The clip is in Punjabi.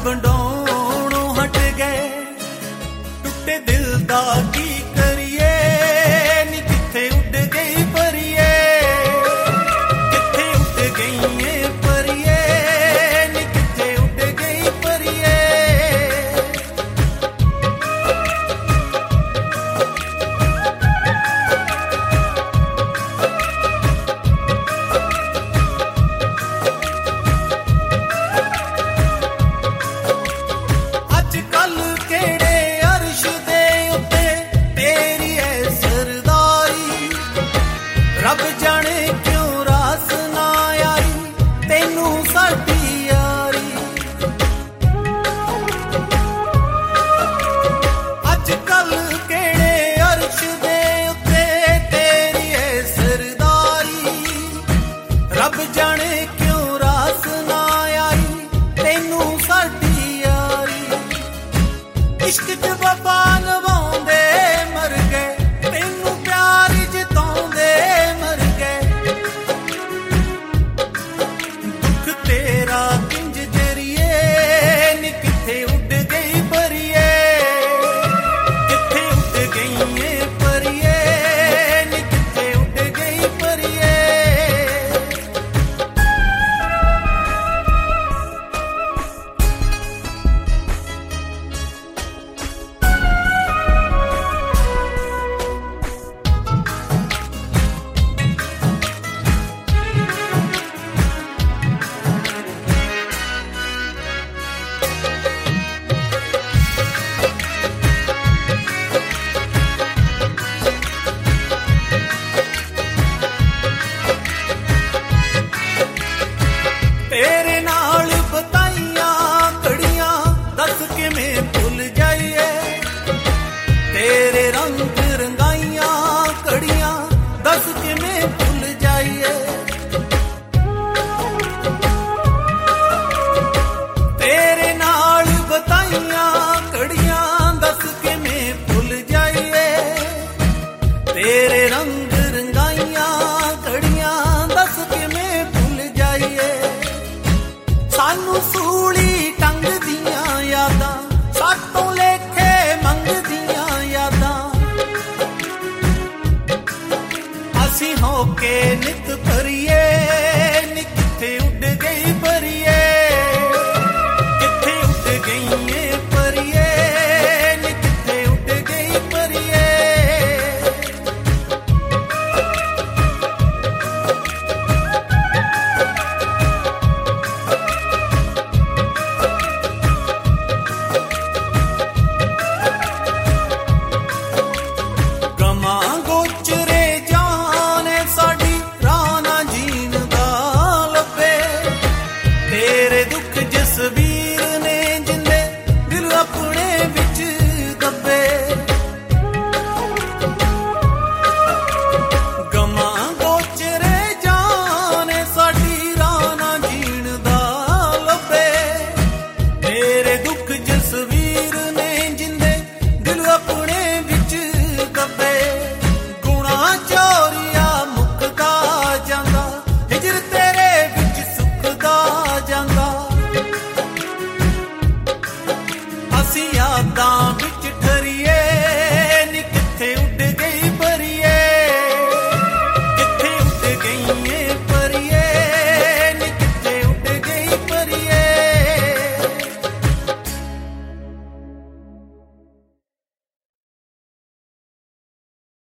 ਵੰਡਾਉਣੋਂ ਹਟ ਗਏ। ਟੁੱਟੇ ਦਿਲ ਦਾ ਕੀ ਕਰੀਏ ਨੀ ਕਿੱਥੇ ਉੱਡ ਗਈ ਪਰੀਏ, ਕਿੱਥੇ ਉੱਡ ਗਈ ਏ ਪਰੀਏ ਨੀ ਕਿੱਥੇ ਉੱਡ ਗਈ ਪਰੀਏ। ਅੱਜ ਕੱਲ ਕਿਹੜੇ ਅਰਸ਼ ਦੇ ਉੱਤੇ ਤੇਰੀ ਐ ਸਰਦਾਰੀ, ਰੱਬ ਜਾਣੇ ਕਿਉਂ ਰਾਸ ਨਾ ਆਈ ਤੈਨੂੰ ਸਾਡੀ ਯਾਰੀ। ਅੱਜ ਕੱਲ ਕਿਹੜੇ ਅਰਸ਼ ਦੇ ਉੱਤੇ ਤੇਰੀ ਐ ਸਰਦਾਰੀ, ਰੱਬ ਜਾਣੇ ਕਿਉਂ ਰਾਸ ਨਾ ਆਈ ਤੈਨੂੰ ਸਾਡੀ ਯਾਰੀ। ਇਸ਼ਕ ਚ ਵਫਾ ਨਿਭਾਉਂਦੇ ਮਰ ਗਏ, ਤੈਨੂੰ ਪਿਆਰ ਜਿਤਾਉਂਦੇ ਮਰ ਗਏ। ਦੁੱਖ ਤੇਰਾ ਕਿੰਜ ਜਰੀਏ ਨੀ ਕਿੱਥੇ ਉੱਡ ਗਈ ਪਰੀਏ, ਕਿੱਥੇ ਉੱਡ ਗਈ ਏ ਪਰੀਏ ਨੀ ਕਿੱਥੇ ਉੱਡ ਗਈ ਪਰੀਏ। ਤੇਰੇ ਨਾਲ ਬਤਾਈਆਂ ਘੜੀਆਂ ਦੱਸ ਕਿਵੇਂ ਭੁੱਲ ਜਾਈਏ, ਤੇਰੇ ਰੰਗ ਰੰਗਾਈਆਂ ਘੜੀਆਂ ਦੱਸ ਕਿਵੇਂ ਭੁੱਲ ਜਾਈਏ। ਤੇਰੇ ਨਾਲ ਬਤਾਈਆਂ ਘੜੀਆਂ ਦੱਸ ਕਿਵੇਂ ਭੁੱਲ ਜਾਈਏ, ਤੇਰੇ ਰੰਗ ਰੰਗਾਈਆਂ ਘੜੀਆਂ ਦੱਸ ਕਿਵੇਂ ਭੁੱਲ ਜਾਈਏ। ਸਾਨੂੰ ਸੂਲੀ ਟੰਗਦੀਆਂ ਯਾਦਾਂ, ਸਾਤੋਂ ਲੇਖੇ ਮੰਗਦੀਆਂ ਯਾਦਾਂ। ਅਸੀਂ ਹੋ ਕੇ ਨਿਤ ਭਰੀਏ ਨੀ ਕਿੱਥੇ ਉੱਡ ਗਈ ਪਰੀਏ, ਕਿੱਥੇ ਉੱਡ ਗਈ ਏ ਪਰੀਏ ਨੀ ਕਿੱਥੇ ਉੱਡ ਗਈ ਪਰੀਏ। ਗਮਾਂ ਗੋਚਰੇ ਜਾਣੇ ਸਾਡੀ ਰਾਹ ਨਾ ਜੀਣ ਦਾ ਲੱਭੇ, ਤੇਰੇ ਦੁੱਖ ਜਸਵੀਰ